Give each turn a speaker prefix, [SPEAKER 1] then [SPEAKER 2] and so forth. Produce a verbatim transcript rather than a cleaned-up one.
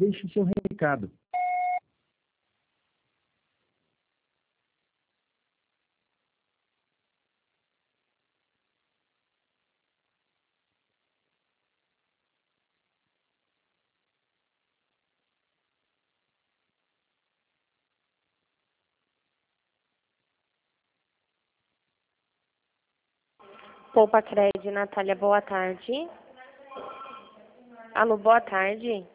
[SPEAKER 1] deixe seu recado.
[SPEAKER 2] Poupa Cred, Natália, boa tarde. Alô, boa tarde.